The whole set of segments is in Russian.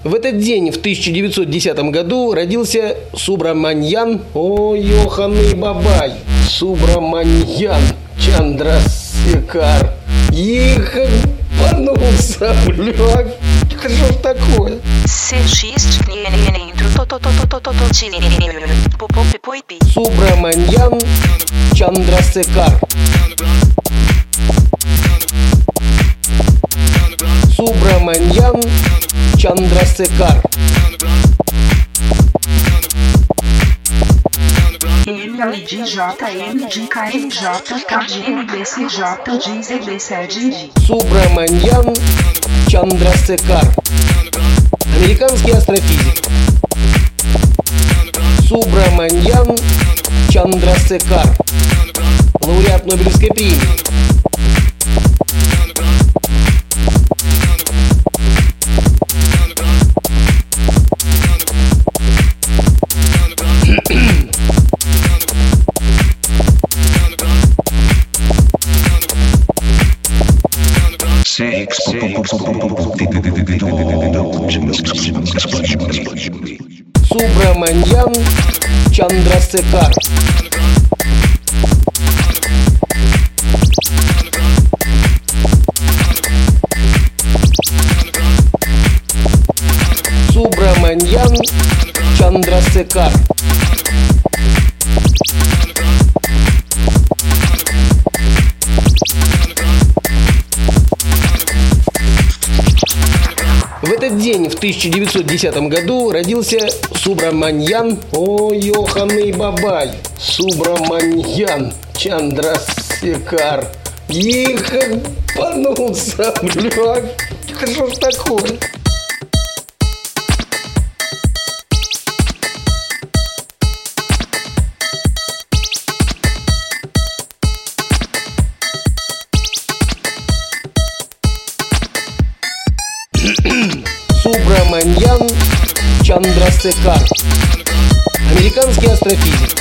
В этот день, в 1910 году, родился Субраманьян, Йоханный Бабай, Субраманьян Чандрасекар. Ебанулся, блядь. Это что ж такое? Субраманьян Чандрасекар. Субраманьян Чандрасекар. Субраманьян Чандрасекар. Американский астрофизик. Субраманьян Чандрасекар. Лауреат Нобелевской премии. Субраманьян Чандрасекар. Субраманьян Чандрасекар. В этот день, в 1910 году, родился Субраманьян, Йоханный Бабай, Субраманьян Чандрасекар. Ебанулся, блядь. Это что ж такое? Субраманьян Чандрасекар. Американский астрофизик.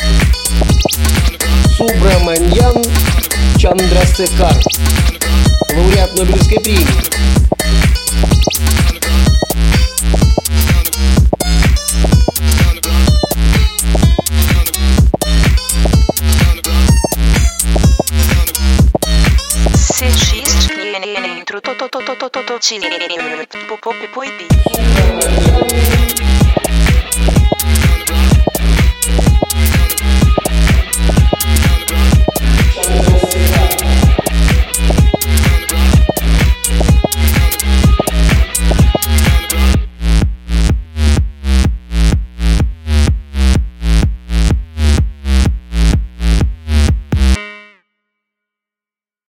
Субраманьян Чандрасекар. Лауреат Нобелевской премии. Субраманьян